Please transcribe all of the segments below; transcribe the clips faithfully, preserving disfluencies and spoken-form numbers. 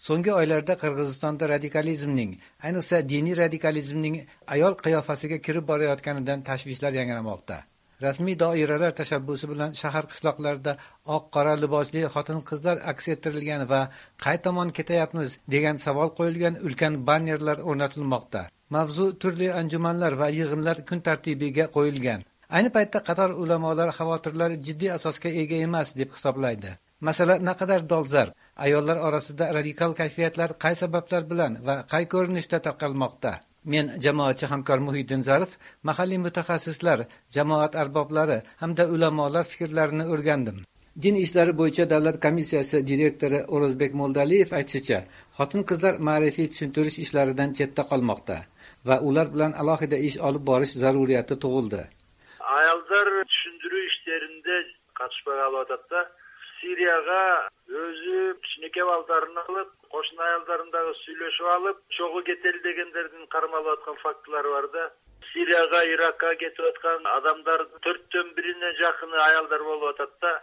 So'nggi oylarda Qirg'izistonda radikalizmning, ayniqsa diniy radikalizmning ayol qiyofasiga kirib borayotganidan tashvishlar yangramoqda. Rasmiy doiralar tashabbusi bilan shahar qishloqlarda oq-qora libosli xotin-qizlar aks ettirilgan va qay tomon ketayapmiz degan savol qo'yilgan ulkan bannerlar o'rnatilmoqda. Mavzu turli anjumanlar va yig'inlar kun tartibiga qo'yilgan. Ayni paytda qator ulamolar xavotirlari jiddiy asosga ega emas deb hisoblaydi. Masala naqadar dolzarb. Ayollar orasida radikal kayfiyatlar qay sabablar bilan va qay ko'rinishda tarqalmoqda? Men jamoatchi hamkor Muhiddin Zarif, mahalliy mutaxassislar, jamoat arboblari hamda ulamolar fikrlarini o'rgandim. Din ishlari bo'yicha davlat komissiyasi direktori O'rozbek Mo'ldaliyev aytishicha, xotin-qizlar ma'rifiy tushuntirish ishlaridan chetda qolmoqda va ular bilan alohida ish olib borish zaruriyati tug'ildi. Ayollar tushuntirish ishlarida qatnashmoqda. Siriyaga o'zi kishneke baldarını alıp, qo'shni ayollarındagi söyleshib alıp, çoğu getel degenlerden qarmalayotgan faktlar var da. Siriyaga, Irakka ketayotgan adamlar dörtten birine жақыны ayollar bolup atat da.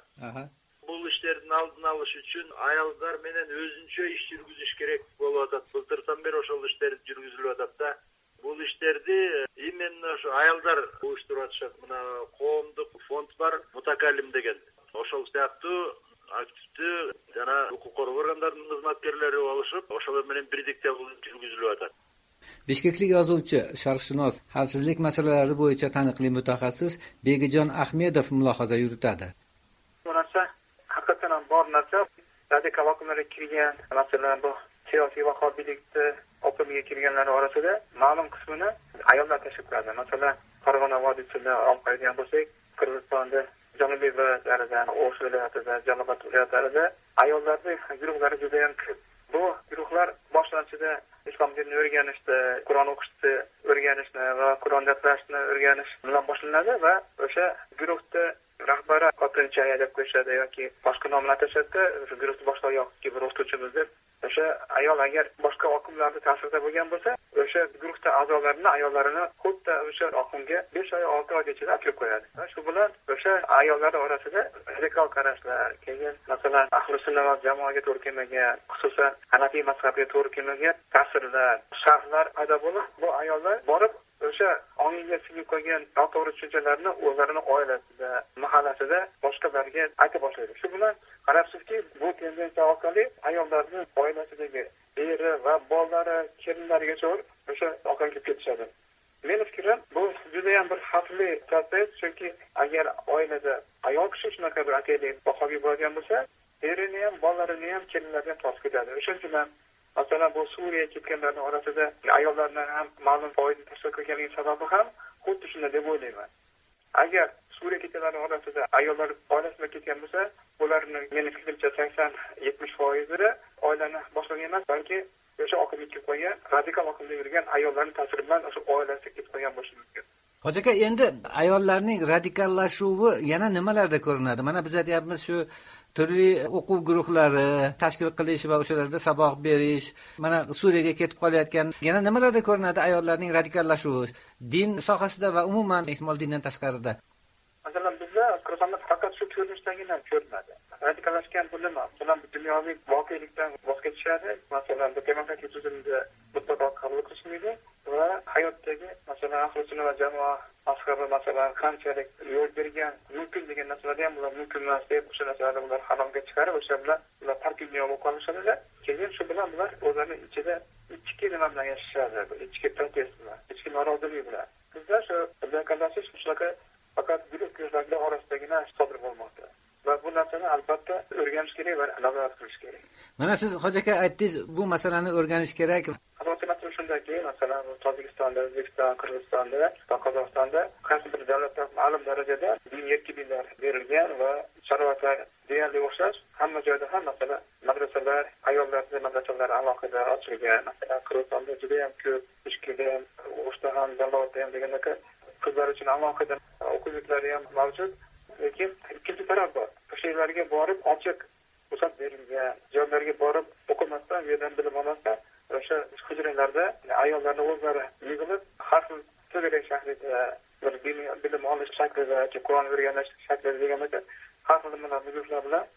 Bu işlerin aldını alış üçün ayollar menen özünçө iş жүргүзүш керек bolup atat. Былтырдан beri ошол işler жүргүзүлүп atat da. Bu işlerdi именно şu ayollar uyuşturup atышат. Mına коомдук фонд бар, Мутакалим деген. Ошол сыяктуу aktivdi jana huquq qo'g'on organlarining xizmatkorlari olishib, o'shalar bilan birlikda yurgizilib atadi. Bishkeklik yozuvchi, sharqshunos, xavfsizlik masalalari bo'yicha taniqli mutaxassis Begijon Ahmedov mulohaza yuritadi. Bu narsa haqiqatan ham bor narsa. Radikal oqimlarga kirgan, masalan, bu siyosiy vahobiylikni oqimiga kirganlar orasida ma'lum qismini ayollar tashkil qiladi. Masalan, Farg'ona vodiysida olib qo'ygan bo'lsak, Qirg'izistonda Janubiy viloyatlarida, O'sh viloyatida, Jalobod viloyatlarida ayollarning guruhlari juda ham ko'p. Bu guruhlar boshlanishida islom dinini o'rganishda, Qur'on o'qishni o'rganishni va Qur'on gaplashishni o'rganish bilan boshlanadi va o'sha guruhda rahbari xotinchaya deb qo'yishadi yoki boshqa nomlar tashlatdi, o'sha guruhni boshlayotgan bir o'qituvchimiz deb o'sha ayol agar boshqa oqimlarda ta'sirda bo'lgan bo'lsa, o'sha guruhda a'zolarini, ayollarini xuddi o'sha oqimga besh oy, olti oygacha olib qo'yadi. Va shu bilan o'sha ayollar orasida radikal qarashlar, keyin masalan, ahli sunna va jamoaga to'g'ri kelmagan, xususan Hanafiy mazhabiga to'g'ri kelmagan ta'sirlar, sharhlar paydo bo'lib, bu ayollar borib o'sha ongiga singib qo'ygan noto'g'ri tushunchalarni o'zlarining oilasida, mahallasida boshqalarga ayta boshlaydi. Shu bilan qarabsizki, bu tendensiya orqali ayollarning oilasidagi eri va bolalari, kelinlarigacha o'sha oqim kelib ketishadi. Mening fikrim, bu juda ham bir xavfli tadbir, chunki agar oilada ayol kishi shunaqa bir aqidali bahoga bo'lgan bo'lsa, erini ham, bolalarini ham, kelinlarini ham tortib ketadi. O'shaning uchun masalan, bu Suriyaga ketganlarning orasida ayollarni ham ma'lum foizni tashkil qilganligi sababi ham xuddi shunday deb o'ylayman. Agar Suriyaga ketganlarning orasida ayollar oilasiga ketgan bo'lsa, ularning mening fikrimcha sakson yetmish foizi oilani boshqargan emas, balki o'sha oqimga kelib qo'ygan, radikal oqimda yurgan ayollarning ta'siri bilan o'sha oilasiga ketib qo'ygan bo'lishi mumkin. Hoji aka, endi ayollarning radikallashuvi yana nimalarda ko'rinadi? Mana biz aytyapmiz, shu turli o'quv guruhlari tashkil qilish va o'shalarda saboq berish, mana Suriyaga ketib qolayotgan, yana nimalarda ko'rinadi ayollarning radikallashuvi din sohasida va umuman ehtimol dindan tashqarida? Masalan, bizda Qirg'izistonda faqat shu ko'rinishdagina ko'rinadi. Radikallashgan bu nima? Masalan, dunyoviy voqelikdan voz kechishadi, masalan, demokratik tuzumda mutlaqo qabul qilishmaydi va hayotdagi, masalan, ahli sunna va jamoa mazhabi masalan qanchalik yo'l bergan, mumkin degan narsalarni ham ular mumkin emas deb o'sha narsalarni ular haromga chiqarib, o'sha bilan ular tark dunyo bo'lib qolishadi. Keyin shu bilan ular o'zlarining ichida ichki nima bilan yashashadi, ichki protest bilan, ichki norozilik bilan. Bizda shu radikalashish shunaqa faqat guruhlar orasidagina sodir bo'lmoqda. Va bu narsani albatta o'rganish kerak va nazorat qilish kerak. Mana siz Hoji aka aytdingiz, bu masalani o'rganish kerak. Asosiy masala shundaki, masalan, Tojikistonda, O'zbekiston, Qirg'izistonda va Qozog'istonda qaysi bir davlatlar ma'lum darajada din erkinliklar berilgan va sharoitlar deyarli o'xshash. Hamma joyda ham masalan, madrasalar, ayollarning madrasalari alohida ochilgan. Masalan, Qirg'izistonda juda ham ko'p, Bishkekda ham, O'shda ham, Jalolda ham degandek qizlar uchun alohida o'quvchilar ham mavjud. Lekin ikkinchi taraf bor. O'sha yerlarga borib ochiq ruxsat berilgan, joylarga borib o'qimasdan, yerdan bilim olmasdan, o'sha hujralarda ayollarni o'zlari yig'ilib, har xil to'garak shaklida, bir bilim olish shaklida, Qur'on o'rganish shaklida deganda, har xil guruhlar bilan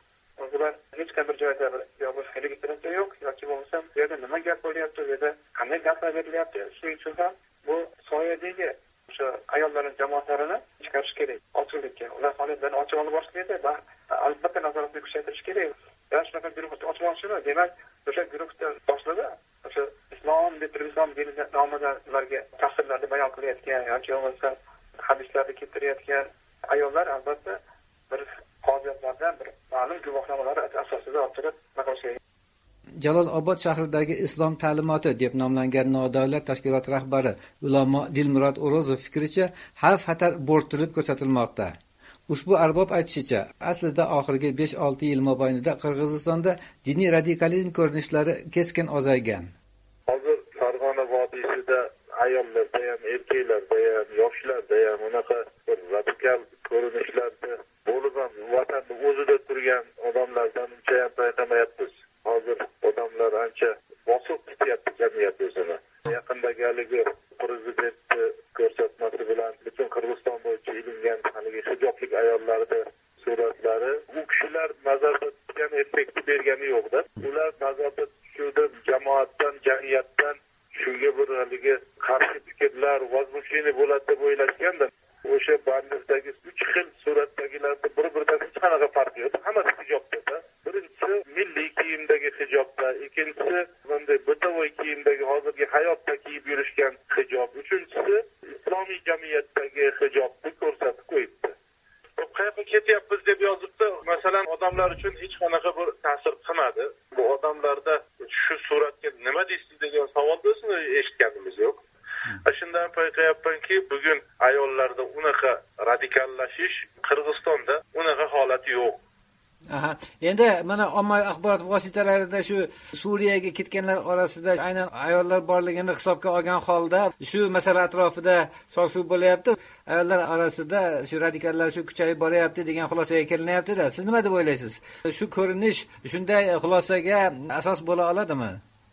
bular hech qanday joyda yo bo'lmasa registratsiya yo'q yoki bo'lmasa bu yerda nima gap bo'lyapti, bu yerda qanday gaplar berilyapti. Shuning uchun ham bu soyadagi o'sha ayollarning jamoatlarini chiqarish kerak ochiqlikka. Ular faoliyatlarni ochiq olib borish kerak va albatta nazoratni kuchaytirish kerak. Yana shunaqa guruhni ochmoqchimi? Demak, o'sha guruhdan boshlig'i o'sha islom deb islom dini nomidan ularga ta'sirlarni bayon qilayotgan yoki bo'lmasa hadislarni keltirayotgan ayollar albatta bir hojatlardan bir ma'lum guvohnomalar asosida orttirib naqashlaydi. Jalolobod shahridagi Islom ta'limoti deb nomlangan nodavlat tashkilot rahbari Ulamo Dilmurod O'rozov fikricha, xavf-xatar bo'rttirib ko'rsatilmoqda. Ushbu arbob aytishicha, aslida oxirgi besh olti yil mobaynida Qirg'izistonda diniy radikalizm ko'rinishlari keskin ozaygan. Hozir Farg'ona vodiysida ayollarda ham, erkaklarda ham, yoshlarda ham unaqa bir radikal ko'rinishlarda bo'lib ham vatanning o'zida turgan odamlardan uncha ham payqamayapmiz. Hozir odamlar ancha bosib ketyapti jamiyat o'zini. Yaqindagi haligi prezidentni ko'rsatmasi bilan butun Qirg'iziston bo'yicha ilingan haligi hijoblik ayollarni suratlari u kishilar nazarda tutgan effekti bergani yo'qda. Ular nazarda tutishuvda jamoatdan, jamiyatdan shunga bir haligi qarshi fikrlar, vazmushini bo'ladi deb o'ylashganda o'sha bandlikdagi uch xil suratdagilarda bir-biridan hech qanaqa farqi yo'q. Hammasi hijobda. Birinchisi milliy kiyimdagi hijobda, ikkinchisi bunday bitovoy kiyimdagi hozirgi hayotda kiyib yurishgan hijob, uchinchisi islomiy jamiyatdagi hijobni ko'rsatib qo'yibdi. Qayerga ketyapmiz deb yozibdi. Masalan, odamlar uchun hech qanaqa bir ta'sir qilmadi. Bu odamlarda shu suratga nima deysiz degan savolni o'zini eshitganimiz yo'q. Shundan payqayapmanki, bugun ayollarda unaqa radikallashish Qirg'izistonda unaqa holat yo'q. Aha. Endi mana ommaviy axborot vositalarida shu Suriyaga ketganlar orasida aynan ayollar borligini hisobga olgan holda shu masala atrofida shov-shuv bo'layapti. Ayollar orasida shu radikallar shu kuchayib boryapti degan xulosaga kelinyapti-da. Siz nima deb o'ylaysiz? Shu ko'rinish shunday xulosaga asos bo'la oladimi?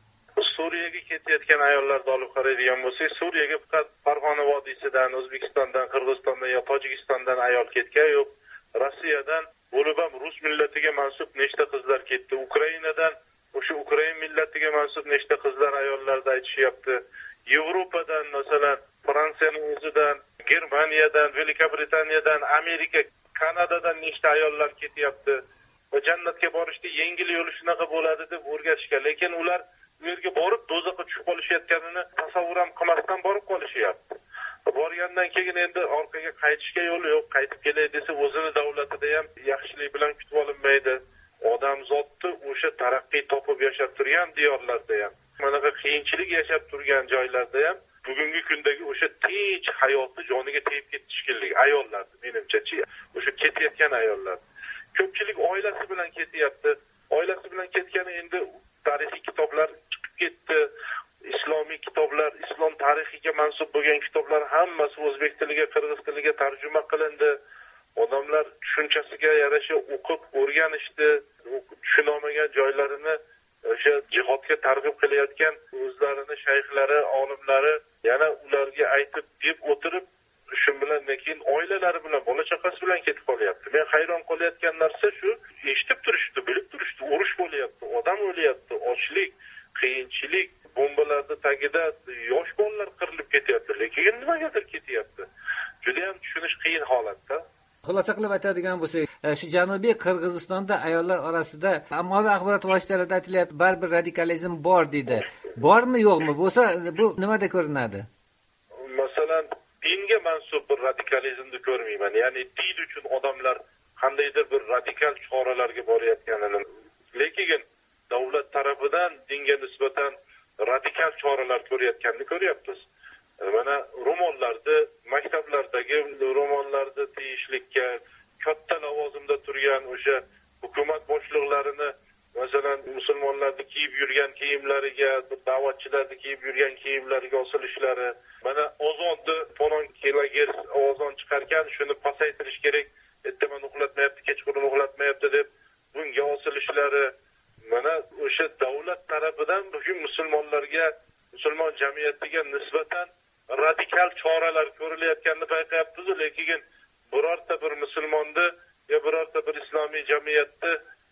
Suriyaga ketayotgan ayollarni olib qaraydigan bo'lsak, Suriyaga faqat Farg'ona vodiysidan, O'zbekistondan, Qirg'izistondan yo Tojikistondan ayol ketgan yo'q. Rossiyadan bo'lib ham rus millatiga mansub nechta qizlar ketdi. Ukrainadan o'sha Ukrain millatiga mansub nechta qizlar ayollarda aytishyapti. Yevropadan, masalan, Fransiyaning o'zidan, Germaniyadan, Buyuk Britaniyadan, Amerika, Kanadadan nechta ayollar ketyapti. Va jannatga borishda yengil yo'li shunaqa bo'ladi deb o'rgatishgan, lekin ular u yerga borib do'zaxga tushib qolishayotganini tasavvur ham qilmasdan borib qolishyapti. Borgandan keyin endi orqaga qaytishga yo'l yo'q. Qaytib kelay desa, o'zini davlatida ham yaxshilik bilan kutib olinmaydi. Odamzodni o'sha taraqqiy topib yashab turgan diyorlarda ham, manaqa qiyinchilik yashab turgan joylarda ham bugungi kundagi o'sha tinch hayotni joniga tegib ketdi shekilli ayollar, menimcha-chi, o'sha ketayotgan ayollar. Ko'pchilik oilasi bilan ketyapti. Oilasi bilan ketgani endi tarixiy kitoblar chiqib ketdi. Islomiy kitoblar, islom tarixiga mansub bo'lgan kitoblar hammasi o'zbek tiliga, qirg'iz tiliga tarjima qilindi. Odamlar tushunchasiga yarasha o'qib, o'rganishdi. Tushunolmagan joylarini o'sha jihodga targ'ib qilayotgan o'zlarini shayxlari, olimlari yana ularga aytib deb o'tirib, shu bilan keyin oilalari bilan, bola chaqasi bilan ketib qolyapti. Men hayron qolayotgan narsa shu, eshitib turishdi, bilib turishdi, urush bo'lyapti, odam o'lyapti, ochlik, qiyinchilik, bombalarda tagida yosh bolalar qirilib ketyapti, lekin nimagadir ketyapti. Juda ham tushunish qiyin holatda. Xulosa qilib aytadigan bo'lsak, shu Janubiy Qirg'izistonda ayollar orasida ommaviy axborot vositalarida aytilyapti, baribir radikalizm bor deydi. Bormi, yo'qmi? Bo'lsa, bu nimada ko'rinadi? Masalan, dinga mansub bir radikalizmni ko'rmayman. Ya'ni din uchun odamlar qandaydir bir radikal choralarga borayotganini, lekin davlat tarafidan dinga nisbatan radikal choralar ko'rayotganini ko'ryapmiz. Mana ro'mollarni, maktablardagi ro'mollarni tiyishlikka, katta lavozimda turgan o'sha hukumat boshliqlarini, masalan, musulmonlarni kiyib yurgan kiyimlariga, da'vatchilarni kiyib yurgan kiyimlariga osilishlari, mana ozonni falon kilogerts ovozon chiqargan, shuni pasaytirish kerak, ertaman uxlatmayapti, kechqurun uxlatmayapti deb bunga osilishlari, mana o'sha davlat tarafidan bugun musulmonlarga, musulmon jamiyatiga nisbatan radikal choralar ko'rilayotganini payqayapmiz, lekin birorta bir musulmonni yo birorta bir islomiy jamiyatni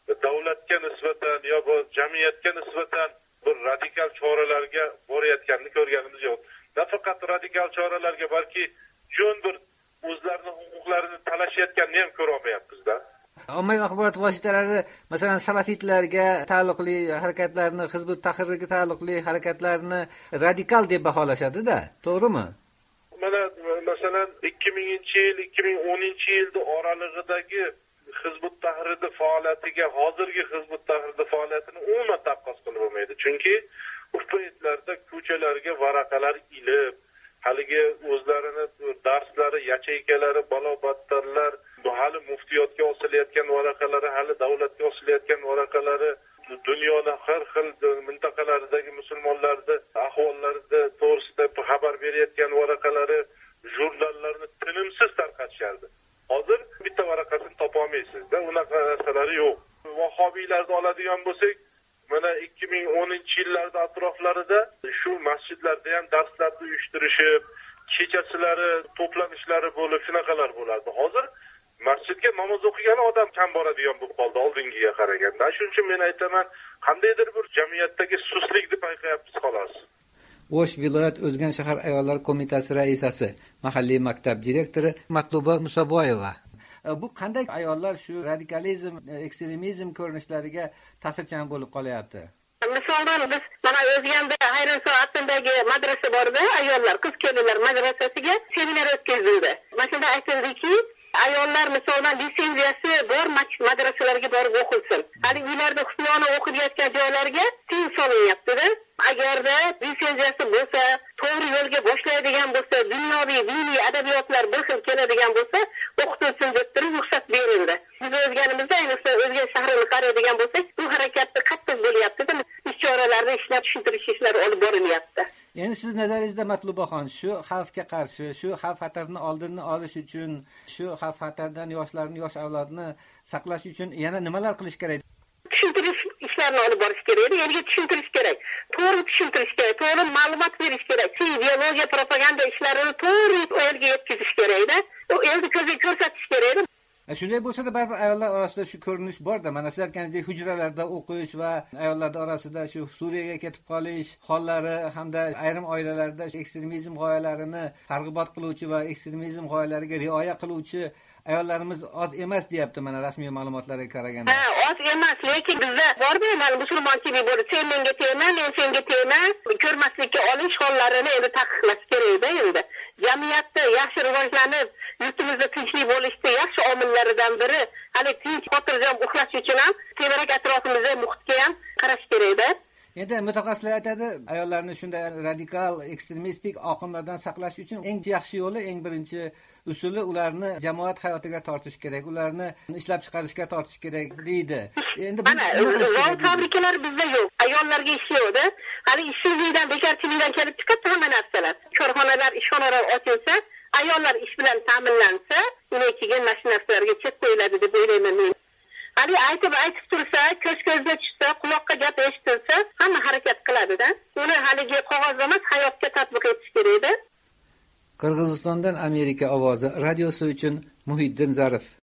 davlatga nisbatan yo bu jamiyatga nisbatan bir radikal choralarga borayotganini ko'rganimiz yo'q. Nafaqat radikal choralarga, balki jon bir o'zlarining huquqlarini talashayotganini ham ko'ra olmayapmiz-da. Ommaviy axborot vositalari masalan salafitlarga taalluqli harakatlarni, Hizbut Tahrirga taalluqli harakatlarni radikal deb baholashadi-da, to'g'rimi? Mana masalan ikki minginchi yil, ikki ming o'ninchi yilda oralig'idagi Hizbut Tahrirning faoliyatiga hozirgi Hizbut Tahrirning faoliyatini umuman taqqos qilib bo'lmaydi. Chunki u paytlarda ko'chalarga varaqalar ilib, haligi o'zlarini darslari, yacheykalari, balobattarlar, bu hali muftiyotga osilayotgan varaqalari, hali davlatga osilayotgan varaqalari, dunyoning har xil mintaqalaridagi musulmonlarning ahvollarida to'g'risida xabar berayotgan varaqalari, jurnallarni tinimsiz tarqatishardi. Hozir bitta varaqasini topa olmaysiz-da, unaqa narsalari yo'q. Vahobiylarni oladigan bo'lsak, mana ikki ming o'ninchi yillarda atroflarida shu masjidlarda ham darslarni uyushtirishib, kechasilari to'planishlari bo'lib, shunaqalar bo'lardi. Hozir masjidga namoz o'qigan odam kam boradigan bo'lib qoldi oldingiga qaraganda. Shuning uchun men aytaman, qandaydir bir jamiyatdagi suslikni payqayapmiz xolos. O'sh viloyat O'zgan shahar ayollar qo'mitasi raisasi, mahalliy maktab direktori Matluba Musaboyeva. Bu qanday ayollar shu radikalizm, ekstremizm ko'rinishlariga ta'sirchan bo'lib qolyapti? Misoldan biz mana O'zganda Hayronsoy atindagi madrasa borda, ayollar, qiz kelinlar madrasasiga seminar o'tkazildi. Mana shunda aytildiki, ayollar misoldan litsenziyasi bor madrasalarga borib o'qilsin. Hali uylarda xufiyona o'qilayotgan joylarga teng solinyapti-da. Agarda litsenziyasi bo'lsa, to'g'ri yo'lga boshlaydigan bo'lsa, dunyoviy, diniy adabiyotlar bir xil keladigan bo'lsa, o'qitilsin deb turib ruxsat berildi. Biz o'zganimizda, ayniqsa O'zgan shahrini qaraydigan bo'lsak, bu harakatni qattiq bo'lyapti-da. Ish choralarni ishlab tushuntirish ishlari olib borilyapti. Endi siz nazaringizda Matlubaxon, shu xavfga qarshi, shu xavf xatarni oldini olish uchun, shu xavf xatardan yoshlarni, yosh avlodni saqlash uchun yana nimalar qilish kerak? Tushuntirish ishlarini olib borish kerak. Yerga tushuntirish kerak. To'g'ri tushuntirish kerak. To'g'ri ma'lumot berish kerak. Ideologiya, propaganda ishlarini to'g'ri yerga yetkazish kerak-da. U endi ko'zga ko'rsatish kerak. Shunday bo'lsa-da, baribir ayollar orasida shu ko'rinish bor-da. Mana siz aytganingizdek, hujralarda o'qish va ayollar orasida shu Suriyaga ketib qolish hollari hamda ayrim oilalarda ekstremizm g'oyalarini targ'ibot qiluvchi va ekstremizm g'oyalariga rioya qiluvchi ayollarimiz oz emas deyapti, mana rasmiy ma'lumotlarga qaraganda. Ha, oz emas, lekin bizda bor-da, mana musulmonchilik bor. Sen menga tegma, men senga tegma, ko'rmaslikka olish hollarini endi taqiqlash kerak-da endi. Jamiyatda yaxshi rivojlanib, yurtimizda tinchlik bo'lishda yaxshi omillaridan biri, hali tinch, xotirjam uxlash uchun ham tevarak atrofimizda muhitga ham qarash kerak-da. Endi mutaxassislar aytadi, ayollarni shunday radikal, ekstremistik oqimlardan saqlash uchun eng yaxshi yo'li, eng birinchi usuli ularni jamoat hayotiga tortish kerak, ularni ishlab chiqarishga tortish kerak deydi. Endi mana zavod fabrikalar bizda yo'q, ayollarga ish yo'q-da. Hali ishsizlikdan, bekorchilikdan kelib chiqadi hamma narsalar. Korxonalar, ishxonalar ochilsa, ayollar ish bilan ta'minlansa, undan keyin mana shu narsalarga chek qo'yiladi deb o'ylayman men. Hali aytib aytib tursa, ko'z ko'zga tushsa, quloqqa gap eshitilsa, hamma harakat qiladi-da. Uni haligi qog'ozda emas, hayotga tatbiq etish kerak-da. Qirg'izistondan Amerika ovozi radiosi uchun Muhiddin Zarif.